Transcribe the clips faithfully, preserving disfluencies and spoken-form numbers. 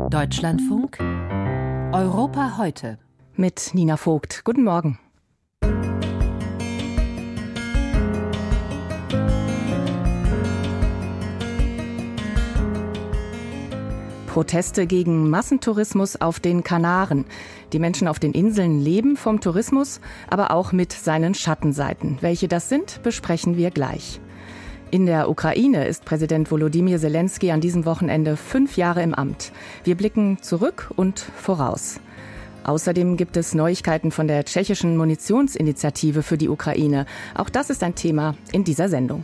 Deutschlandfunk Europa heute mit Nina Vogt. Guten Morgen. Proteste gegen Massentourismus auf den Kanaren. Die Menschen auf den Inseln leben vom Tourismus, aber auch mit seinen Schattenseiten. Welche das sind, besprechen wir gleich. In der Ukraine ist Präsident Volodymyr Zelensky an diesem Wochenende fünf Jahre im Amt. Wir blicken zurück und voraus. Außerdem gibt es Neuigkeiten von der tschechischen Munitionsinitiative für die Ukraine. Auch das ist ein Thema in dieser Sendung.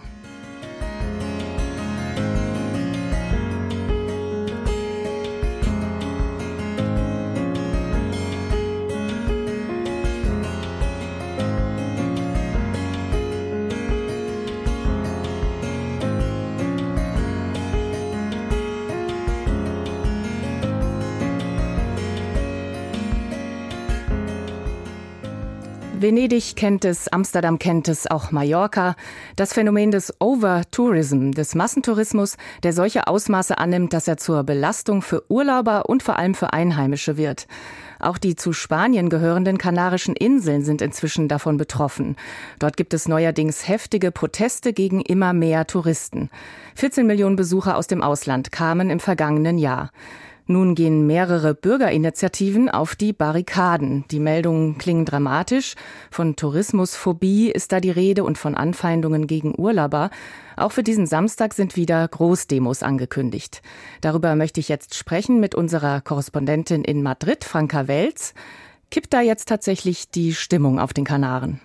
Venedig kennt es, Amsterdam kennt es, auch Mallorca. Das Phänomen des Overtourism, des Massentourismus, der solche Ausmaße annimmt, dass er zur Belastung für Urlauber und vor allem für Einheimische wird. Auch die zu Spanien gehörenden Kanarischen Inseln sind inzwischen davon betroffen. Dort gibt es neuerdings heftige Proteste gegen immer mehr Touristen. vierzehn Millionen Besucher aus dem Ausland kamen im vergangenen Jahr. Nun gehen mehrere Bürgerinitiativen auf die Barrikaden. Die Meldungen klingen dramatisch. Von Tourismusphobie ist da die Rede und von Anfeindungen gegen Urlauber. Auch für diesen Samstag sind wieder Großdemos angekündigt. Darüber möchte ich jetzt sprechen mit unserer Korrespondentin in Madrid, Franka Welz. Kippt da jetzt tatsächlich die Stimmung auf den Kanaren?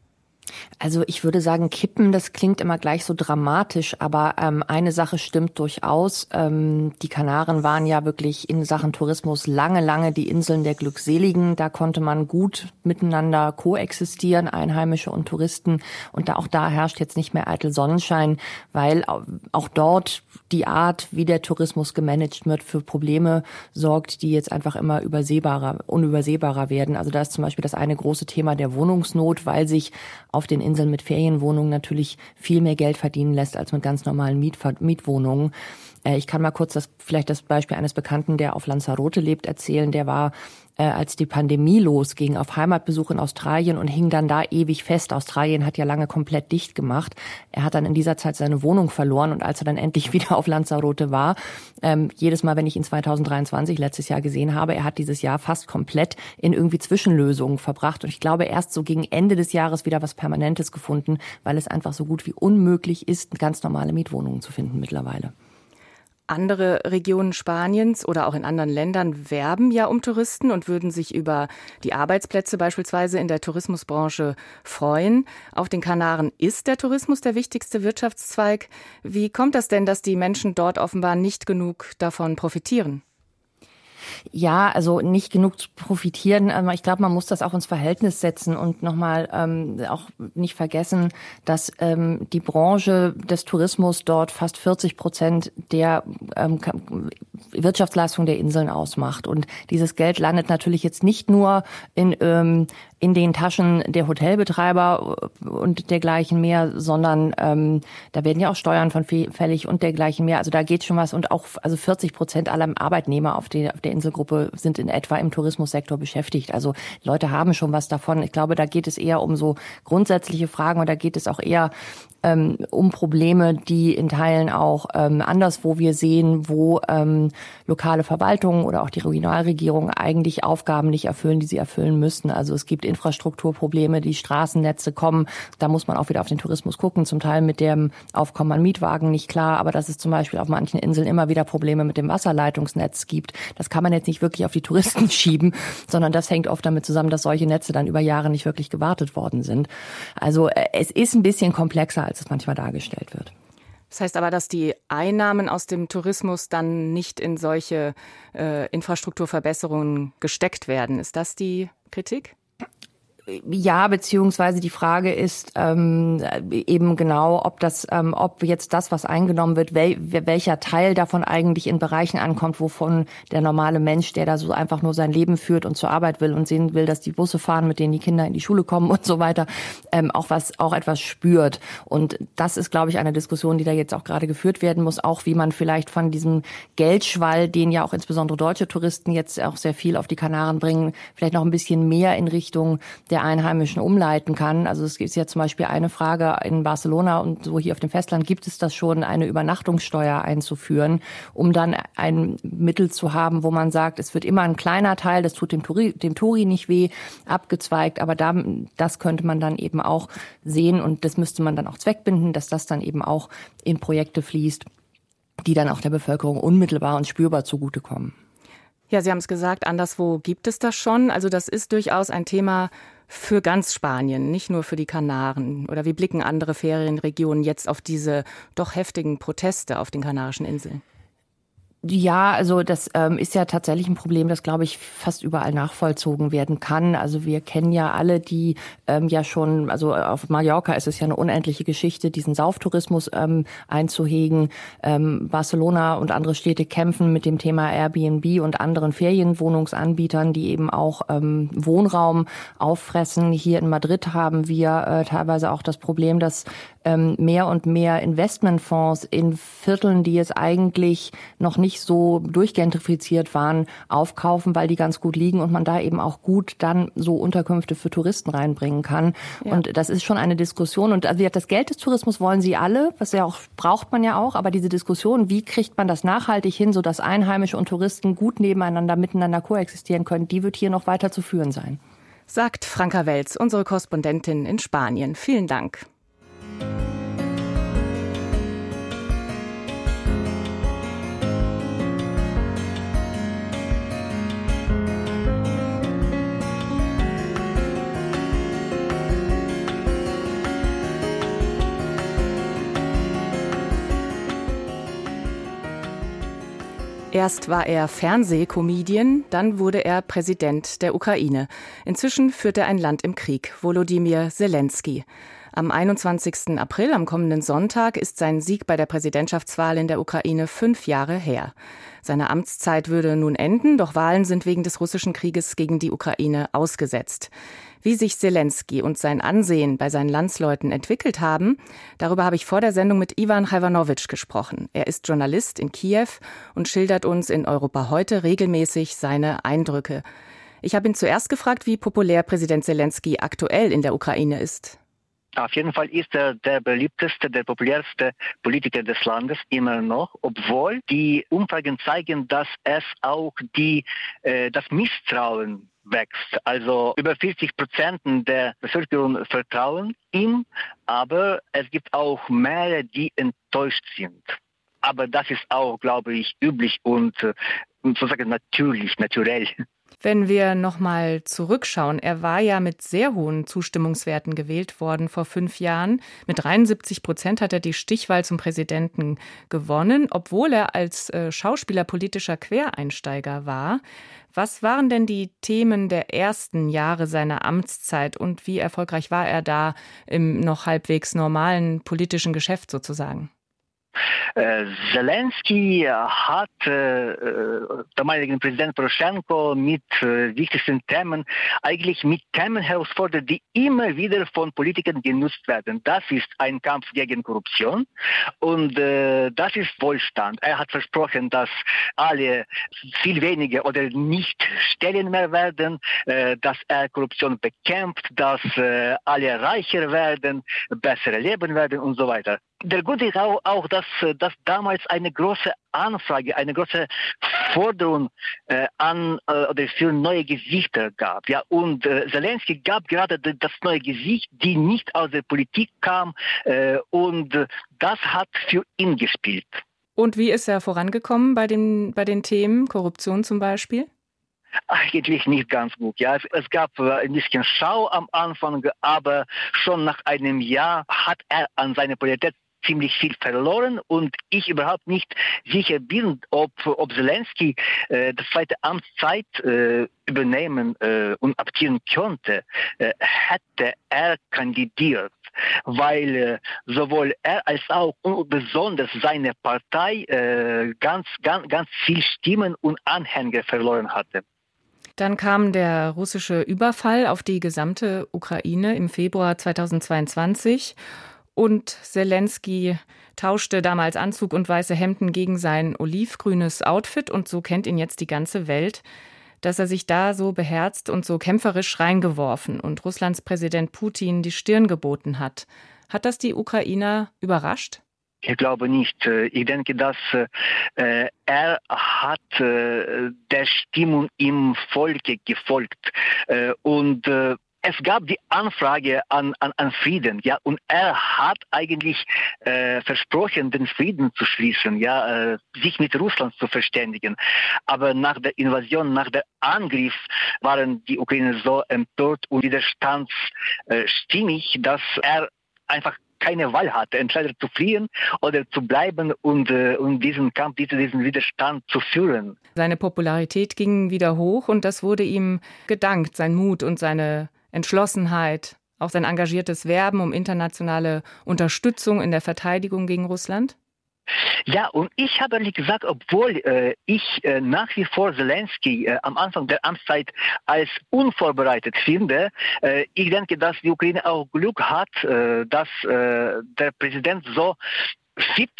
Also ich würde sagen, kippen, das klingt immer gleich so dramatisch, aber ähm, eine Sache stimmt durchaus. Ähm, die Kanaren waren ja wirklich in Sachen Tourismus lange, lange die Inseln der Glückseligen. Da konnte man gut miteinander koexistieren, Einheimische und Touristen. Und da, auch da herrscht jetzt nicht mehr eitel Sonnenschein, weil auch dort die Art, wie der Tourismus gemanagt wird, für Probleme sorgt, die jetzt einfach immer übersehbarer, unübersehbarer werden. Also da ist zum Beispiel das eine große Thema der Wohnungsnot, weil sich auf den Inseln mit Ferienwohnungen natürlich viel mehr Geld verdienen lässt als mit ganz normalen Mietver- Mietwohnungen. Äh, ich kann mal kurz das, vielleicht das Beispiel eines Bekannten, der auf Lanzarote lebt, erzählen. Der war, äh, als die Pandemie losging, auf Heimatbesuch in Australien und hing dann da ewig fest. Australien hat ja lange komplett dicht gemacht. Er hat dann in dieser Zeit seine Wohnung verloren und als er dann endlich wieder auf Lanzarote war, ähm, jedes Mal, wenn ich ihn zwanzig dreiundzwanzig letztes Jahr gesehen habe, er hat dieses Jahr fast komplett in irgendwie Zwischenlösungen verbracht. Und ich glaube, erst so gegen Ende des Jahres wieder was Permanentes gefunden, weil es einfach so gut wie unmöglich ist, ganz normale Mietwohnungen zu finden mittlerweile. Andere Regionen Spaniens oder auch in anderen Ländern werben ja um Touristen und würden sich über die Arbeitsplätze beispielsweise in der Tourismusbranche freuen. Auf den Kanaren ist der Tourismus der wichtigste Wirtschaftszweig. Wie kommt das denn, dass die Menschen dort offenbar nicht genug davon profitieren? Ja, also nicht genug zu profitieren. Ich glaube, man muss das auch ins Verhältnis setzen und nochmal ähm, auch nicht vergessen, dass ähm, die Branche des Tourismus dort fast vierzig Prozent der ähm, Wirtschaftsleistung der Inseln ausmacht. Und dieses Geld landet natürlich jetzt nicht nur in ähm, in den Taschen der Hotelbetreiber und dergleichen mehr, sondern ähm, da werden ja auch Steuern von fällig und dergleichen mehr. Also da geht schon was und auch also vierzig Prozent aller Arbeitnehmer auf, die, auf der Inselgruppe sind in etwa im Tourismussektor beschäftigt. Also Leute haben schon was davon. Ich glaube, da geht es eher um so grundsätzliche Fragen und da geht es auch eher ähm, um Probleme, die in Teilen auch ähm, anderswo wir sehen, wo ähm, lokale Verwaltungen oder auch die Regionalregierung eigentlich Aufgaben nicht erfüllen, die sie erfüllen müssten. Also es gibt Infrastrukturprobleme, die Straßennetze kommen. Da muss man auch wieder auf den Tourismus gucken. Zum Teil mit dem Aufkommen an Mietwagen nicht klar, aber dass es zum Beispiel auf manchen Inseln immer wieder Probleme mit dem Wasserleitungsnetz gibt. Das kann man jetzt nicht wirklich auf die Touristen schieben, sondern das hängt oft damit zusammen, dass solche Netze dann über Jahre nicht wirklich gewartet worden sind. Also es ist ein bisschen komplexer, als es manchmal dargestellt wird. Das heißt aber, dass die Einnahmen aus dem Tourismus dann nicht in solche äh, Infrastrukturverbesserungen gesteckt werden. Ist das die Kritik? Ja, beziehungsweise die Frage ist ähm, eben genau, ob das, ähm, ob jetzt das, was eingenommen wird, wel, welcher Teil davon eigentlich in Bereichen ankommt, wovon der normale Mensch, der da so einfach nur sein Leben führt und zur Arbeit will und sehen will, dass die Busse fahren, mit denen die Kinder in die Schule kommen und so weiter, ähm, auch was, auch etwas spürt. Und das ist, glaube ich, eine Diskussion, die da jetzt auch gerade geführt werden muss, auch wie man vielleicht von diesem Geldschwall, den ja auch insbesondere deutsche Touristen jetzt auch sehr viel auf die Kanaren bringen, vielleicht noch ein bisschen mehr in Richtung der Einheimischen umleiten kann. Also es gibt ja zum Beispiel eine Frage in Barcelona und so hier auf dem Festland, gibt es das schon, eine Übernachtungssteuer einzuführen, um dann ein Mittel zu haben, wo man sagt, es wird immer ein kleiner Teil, das tut dem Touri, dem Touri nicht weh, abgezweigt, aber da, das könnte man dann eben auch sehen und das müsste man dann auch zweckbinden, dass das dann eben auch in Projekte fließt, die dann auch der Bevölkerung unmittelbar und spürbar zugutekommen. Ja, Sie haben es gesagt, anderswo gibt es das schon. Also das ist durchaus ein Thema für ganz Spanien, nicht nur für die Kanaren. Oder wie blicken andere Ferienregionen jetzt auf diese doch heftigen Proteste auf den Kanarischen Inseln? Ja, also das ähm, ist ja tatsächlich ein Problem, das, glaube ich, fast überall nachvollzogen werden kann. Also wir kennen ja alle, die ähm, ja schon, also auf Mallorca ist es ja eine unendliche Geschichte, diesen Sauftourismus ähm, einzuhegen. Ähm, Barcelona und andere Städte kämpfen mit dem Thema Airbnb und anderen Ferienwohnungsanbietern, die eben auch ähm, Wohnraum auffressen. Hier in Madrid haben wir äh, teilweise auch das Problem, dass ähm, mehr und mehr Investmentfonds in Vierteln, die es eigentlich noch nicht so durchgentrifiziert waren, aufkaufen, weil die ganz gut liegen und man da eben auch gut dann so Unterkünfte für Touristen reinbringen kann. Ja. Und das ist schon eine Diskussion. Und also das Geld des Tourismus wollen sie alle, was ja auch braucht man ja auch. Aber diese Diskussion, wie kriegt man das nachhaltig hin, sodass Einheimische und Touristen gut nebeneinander, miteinander koexistieren können, die wird hier noch weiter zu führen sein. Sagt Franka Welz, unsere Korrespondentin in Spanien. Vielen Dank. Erst war er Fernsehcomedian, dann wurde er Präsident der Ukraine. Inzwischen führt er ein Land im Krieg, Volodymyr Zelensky. Am einundzwanzigsten April, am kommenden Sonntag, ist sein Sieg bei der Präsidentschaftswahl in der Ukraine fünf Jahre her. Seine Amtszeit würde nun enden, doch Wahlen sind wegen des russischen Krieges gegen die Ukraine ausgesetzt. Wie sich Zelensky und sein Ansehen bei seinen Landsleuten entwickelt haben, darüber habe ich vor der Sendung mit Ivan Hajvanowitsch gesprochen. Er ist Journalist in Kiew und schildert uns in Europa heute regelmäßig seine Eindrücke. Ich habe ihn zuerst gefragt, wie populär Präsident Zelensky aktuell in der Ukraine ist. Auf jeden Fall ist er der beliebteste, der populärste Politiker des Landes immer noch, obwohl die Umfragen zeigen, dass es auch die, äh, das Misstrauen wächst. Also über vierzig Prozent der Bevölkerung vertrauen ihm, aber es gibt auch mehrere, die enttäuscht sind. Aber das ist auch, glaube ich, üblich und äh, sozusagen natürlich, naturell. Wenn wir nochmal zurückschauen, er war ja mit sehr hohen Zustimmungswerten gewählt worden vor fünf Jahren. Mit dreiundsiebzig Prozent hat er die Stichwahl zum Präsidenten gewonnen, obwohl er als äh, Schauspieler politischer Quereinsteiger war. Was waren denn die Themen der ersten Jahre seiner Amtszeit und wie erfolgreich war er da im noch halbwegs normalen politischen Geschäft sozusagen? Äh, Zelensky hat äh, damaligen Präsident Poroschenko mit äh, wichtigsten Themen, eigentlich mit Themen herausfordert, die immer wieder von Politikern genutzt werden. Das ist ein Kampf gegen Korruption und äh, das ist Wohlstand. Er hat versprochen, dass alle viel weniger oder nicht Stellen mehr werden, äh, dass er Korruption bekämpft, dass äh, alle reicher werden, besser leben werden und so weiter. Der Grund ist auch, auch dass, dass damals eine große Anfrage, eine große Forderung äh, an äh, oder für neue Gesichter gab. Ja, und äh, Zelensky gab gerade das neue Gesicht, die nicht aus der Politik kam, äh, und das hat für ihn gespielt. Und wie ist er vorangekommen bei den, bei den Themen, Korruption zum Beispiel? Eigentlich nicht ganz gut. Ja, es, es gab ein bisschen Schau am Anfang, aber schon nach einem Jahr hat er an seine Priorität ziemlich viel verloren und ich überhaupt nicht sicher bin, ob, ob Zelensky äh, das zweite Amtszeit äh, übernehmen äh, und abziehen könnte, äh, hätte er kandidiert, weil äh, sowohl er als auch und besonders seine Partei äh, ganz, ganz, ganz viel Stimmen und Anhänger verloren hatte. Dann kam der russische Überfall auf die gesamte Ukraine im Februar zweitausendzweiundzwanzig und Zelensky tauschte damals Anzug und weiße Hemden gegen sein olivgrünes Outfit und so kennt ihn jetzt die ganze Welt, dass er sich da so beherzt und so kämpferisch reingeworfen und Russlands Präsident Putin die Stirn geboten hat. Hat das die Ukrainer überrascht? Ich glaube nicht. Ich denke, dass äh, er hat äh, der Stimmung im Volke gefolgt äh, und äh, es gab die Anfrage an, an, an Frieden, ja, und er hat eigentlich äh, versprochen, den Frieden zu schließen, ja, äh, sich mit Russland zu verständigen. Aber nach der Invasion, nach dem Angriff waren die Ukrainer so empört und widerstandsstimmig, dass er einfach keine Wahl hatte, entweder zu fliehen oder zu bleiben und, äh, und diesen Kampf, diesen Widerstand zu führen. Seine Popularität ging wieder hoch und das wurde ihm gedankt, sein Mut und seine Entschlossenheit, auch sein engagiertes Werben um internationale Unterstützung in der Verteidigung gegen Russland? Ja, und ich habe ehrlich gesagt, obwohl äh, ich äh, nach wie vor Zelensky äh, am Anfang der Amtszeit als unvorbereitet finde, äh, ich denke, dass die Ukraine auch Glück hat, äh, dass äh, der Präsident so fit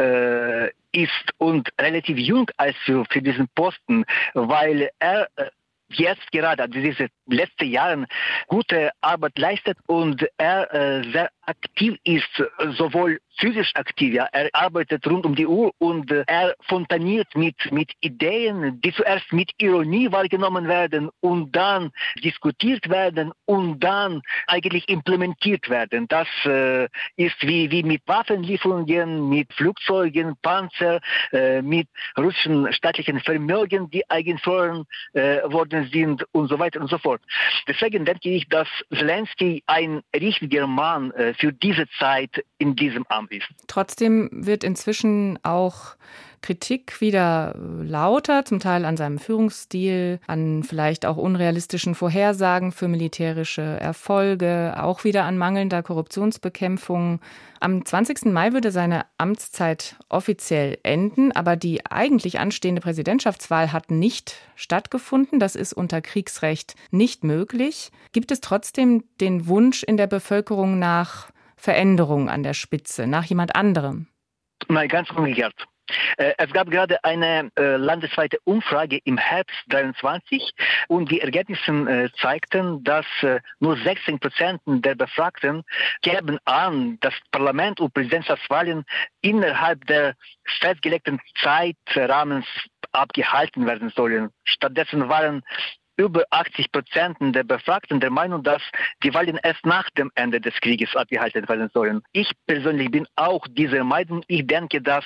äh, ist und relativ jung als für, für diesen Posten, weil er äh, jetzt gerade, also diese letzten Jahre, gute Arbeit leistet und er äh, sehr aktiv ist, sowohl physisch aktiv, ja, er arbeitet rund um die Uhr und äh, er fontaniert mit, mit Ideen, die zuerst mit Ironie wahrgenommen werden und dann diskutiert werden und dann eigentlich implementiert werden. Das äh, ist wie, wie mit Waffenlieferungen, mit Flugzeugen, Panzer, äh, mit russischen staatlichen Vermögen, die eingefroren äh, worden sind und so weiter und so fort. Deswegen denke ich, dass Zelensky ein richtiger Mann äh, für diese Zeit in diesem Amt ist. Trotzdem wird inzwischen auch Kritik wieder lauter, zum Teil an seinem Führungsstil, an vielleicht auch unrealistischen Vorhersagen für militärische Erfolge, auch wieder an mangelnder Korruptionsbekämpfung. Am zwanzigsten Mai würde seine Amtszeit offiziell enden, aber die eigentlich anstehende Präsidentschaftswahl hat nicht stattgefunden. Das ist unter Kriegsrecht nicht möglich. Gibt es trotzdem den Wunsch in der Bevölkerung nach Veränderung an der Spitze, nach jemand anderem? Nein, ganz umgekehrt. Es gab gerade eine äh, landesweite Umfrage im Herbst dreiundzwanzig und die Ergebnisse äh, zeigten, dass äh, nur sechzehn Prozent der Befragten geben an, dass Parlament- und Präsidentschaftswahlen innerhalb der festgelegten Zeitrahmens abgehalten werden sollen. Stattdessen waren über achtzig Prozent der Befragten der Meinung, dass die Wahlen erst nach dem Ende des Krieges abgehalten werden sollen. Ich persönlich bin auch dieser Meinung. Ich denke, dass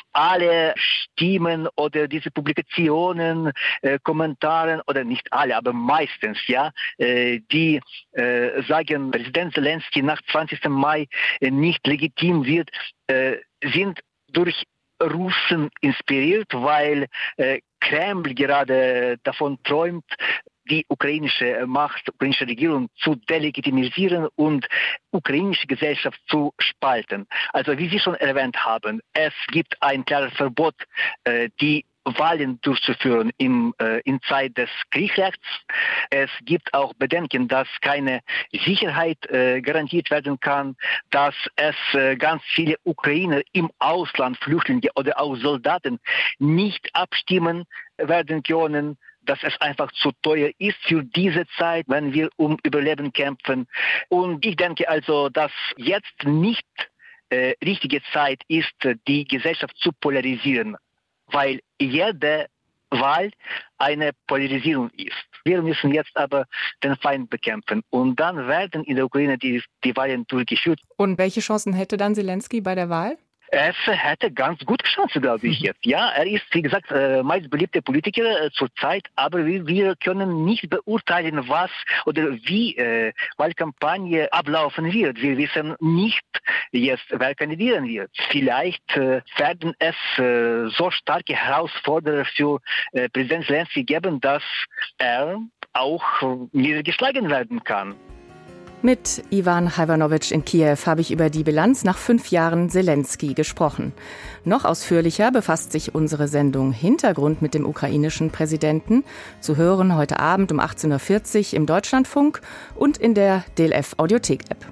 alle Stimmen oder diese Publikationen, äh, Kommentare, oder nicht alle, aber meistens, ja, äh, die äh, sagen, Präsident Zelensky nach zwanzigsten Mai äh, nicht legitim wird, äh, sind durch Russen inspiriert, weil äh, Kreml gerade davon träumt, die ukrainische Macht, die ukrainische Regierung zu delegitimisieren und ukrainische Gesellschaft zu spalten. Also wie Sie schon erwähnt haben, es gibt ein klares Verbot, äh, die Wahlen durchzuführen im, äh, in Zeit des Kriegsrechts. Es gibt auch Bedenken, dass keine Sicherheit äh, garantiert werden kann, dass es äh, ganz viele Ukrainer im Ausland, Flüchtlinge oder auch Soldaten nicht abstimmen werden können, dass es einfach zu teuer ist für diese Zeit, wenn wir um Überleben kämpfen. Und ich denke also, dass jetzt nicht äh, richtige Zeit ist, die Gesellschaft zu polarisieren, weil jede Wahl eine Polarisierung ist. Wir müssen jetzt aber den Feind bekämpfen und dann werden in der Ukraine die, die Wahlen durchgeführt. Und welche Chancen hätte dann Zelensky bei der Wahl? Es hätte ganz gut Chancen, glaube ich jetzt. Ja, er ist, wie gesagt, äh, meist beliebter Politiker äh, zurzeit, aber wir, wir können nicht beurteilen, was oder wie äh, Wahlkampagne ablaufen wird. Wir wissen nicht jetzt, wer kandidieren wird. Vielleicht äh, werden es äh, so starke Herausforderer für äh, Präsident Zelensky geben, dass er auch äh, niedergeschlagen werden kann. Mit Ivan Hajvanovic in Kiew habe ich über die Bilanz nach fünf Jahren Zelensky gesprochen. Noch ausführlicher befasst sich unsere Sendung Hintergrund mit dem ukrainischen Präsidenten. Zu hören heute Abend um achtzehn Uhr vierzig im Deutschlandfunk und in der D L F Audiothek-App.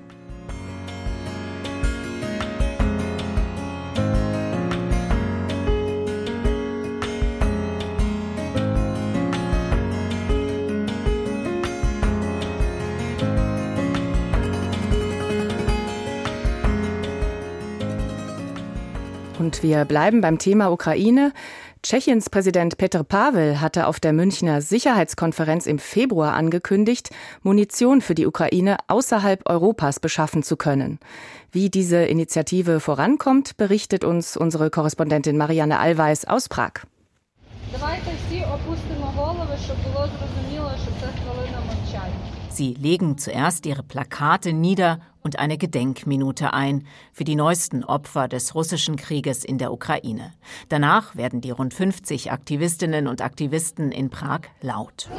Und wir bleiben beim Thema Ukraine. Tschechiens Präsident Petr Pavel hatte auf der Münchner Sicherheitskonferenz im Februar angekündigt, Munition für die Ukraine außerhalb Europas beschaffen zu können. Wie diese Initiative vorankommt, berichtet uns unsere Korrespondentin Marianne Allweis aus Prag. Sie legen zuerst ihre Plakate nieder und eine Gedenkminute ein für die neuesten Opfer des russischen Krieges in der Ukraine. Danach werden die rund fünfzig Aktivistinnen und Aktivisten in Prag laut.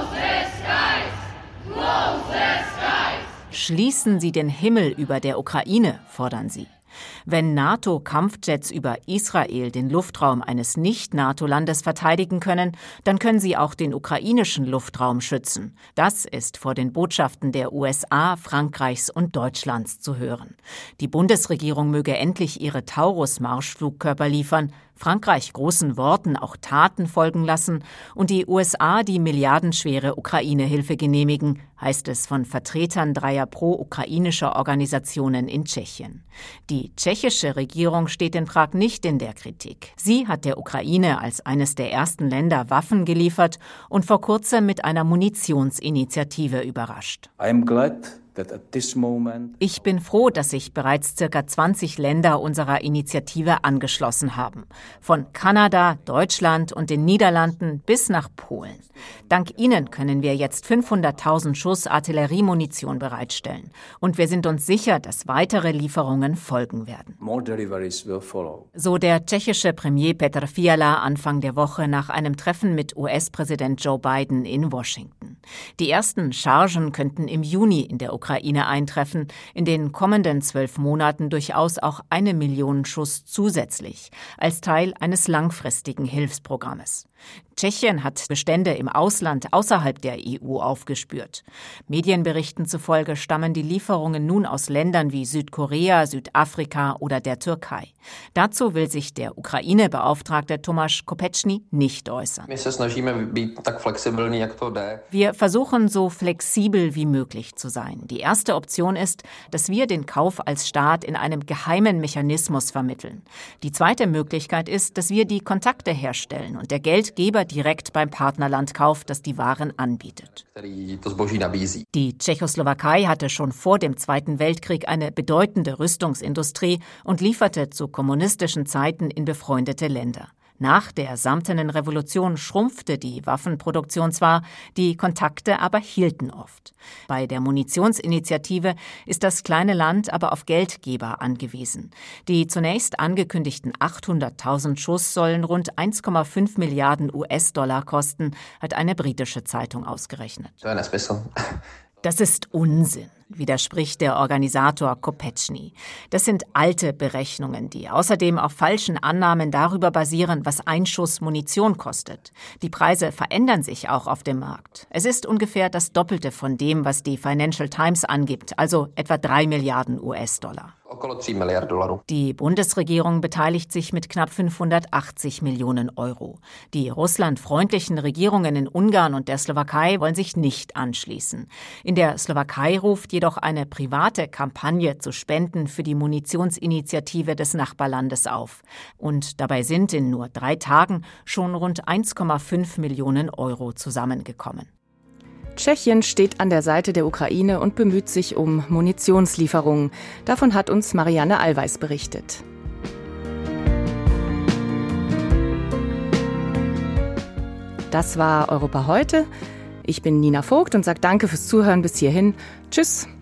Schließen Sie den Himmel über der Ukraine, fordern sie. Wenn NATO-Kampfjets über Israel den Luftraum eines Nicht-NATO-Landes verteidigen können, dann können sie auch den ukrainischen Luftraum schützen. Das ist vor den Botschaften der U S A, Frankreichs und Deutschlands zu hören. Die Bundesregierung möge endlich ihre Taurus-Marschflugkörper liefern, Frankreich großen Worten auch Taten folgen lassen und die U S A die milliardenschwere Ukraine-Hilfe genehmigen, heißt es von Vertretern dreier pro-ukrainischer Organisationen in Tschechien. Die tschechische Regierung steht in Prag nicht in der Kritik. Sie hat der Ukraine als eines der ersten Länder Waffen geliefert und vor kurzem mit einer Munitionsinitiative überrascht. I am glad. Ich bin froh, dass sich bereits circa zwanzig Länder unserer Initiative angeschlossen haben. Von Kanada, Deutschland und den Niederlanden bis nach Polen. Dank Ihnen können wir jetzt fünfhunderttausend Schuss Artilleriemunition bereitstellen. Und wir sind uns sicher, dass weitere Lieferungen folgen werden. So der tschechische Premier Petr Fiala Anfang der Woche nach einem Treffen mit U S-Präsident Joe Biden in Washington. Die ersten Chargen könnten im Juni in der Ukraine eintreffen, in den kommenden zwölf Monaten durchaus auch eine Million Schuss zusätzlich, als Teil eines langfristigen Hilfsprogrammes. Tschechien hat Bestände im Ausland außerhalb der E U aufgespürt. Medienberichten zufolge stammen die Lieferungen nun aus Ländern wie Südkorea, Südafrika oder der Türkei. Dazu will sich der Ukraine-Beauftragte Tomáš Kopečný nicht äußern. Wir versuchen, so flexibel wie möglich zu sein. Die erste Option ist, dass wir den Kauf als Staat in einem geheimen Mechanismus vermitteln. Die zweite Möglichkeit ist, dass wir die Kontakte herstellen und der Geldgeber direkt beim Partnerland kauft, das die Waren anbietet. Die Tschechoslowakei hatte schon vor dem Zweiten Weltkrieg eine bedeutende Rüstungsindustrie und lieferte zu kommunistischen Zeiten in befreundete Länder. Nach der Samtenen Revolution schrumpfte die Waffenproduktion zwar, die Kontakte aber hielten oft. Bei der Munitionsinitiative ist das kleine Land aber auf Geldgeber angewiesen. Die zunächst angekündigten achthunderttausend Schuss sollen rund eins Komma fünf Milliarden U S-Dollar kosten, hat eine britische Zeitung ausgerechnet. Das ist Unsinn, widerspricht der Organisator Kopečný. Das sind alte Berechnungen, die außerdem auf falschen Annahmen darüber basieren, was ein Schuss Munition kostet. Die Preise verändern sich auch auf dem Markt. Es ist ungefähr das Doppelte von dem, was die Financial Times angibt, also etwa drei Milliarden U S-Dollar. Die Bundesregierung beteiligt sich mit knapp fünfhundertachtzig Millionen Euro. Die russlandfreundlichen Regierungen in Ungarn und der Slowakei wollen sich nicht anschließen. In der Slowakei ruft jedoch eine private Kampagne zu Spenden für die Munitionsinitiative des Nachbarlandes auf. Und dabei sind in nur drei Tagen schon rund eins Komma fünf Millionen Euro zusammengekommen. Tschechien steht an der Seite der Ukraine und bemüht sich um Munitionslieferungen. Davon hat uns Marianne Allweis berichtet. Das war Europa heute. Ich bin Nina Vogt und sage danke fürs Zuhören bis hierhin. Tschüss.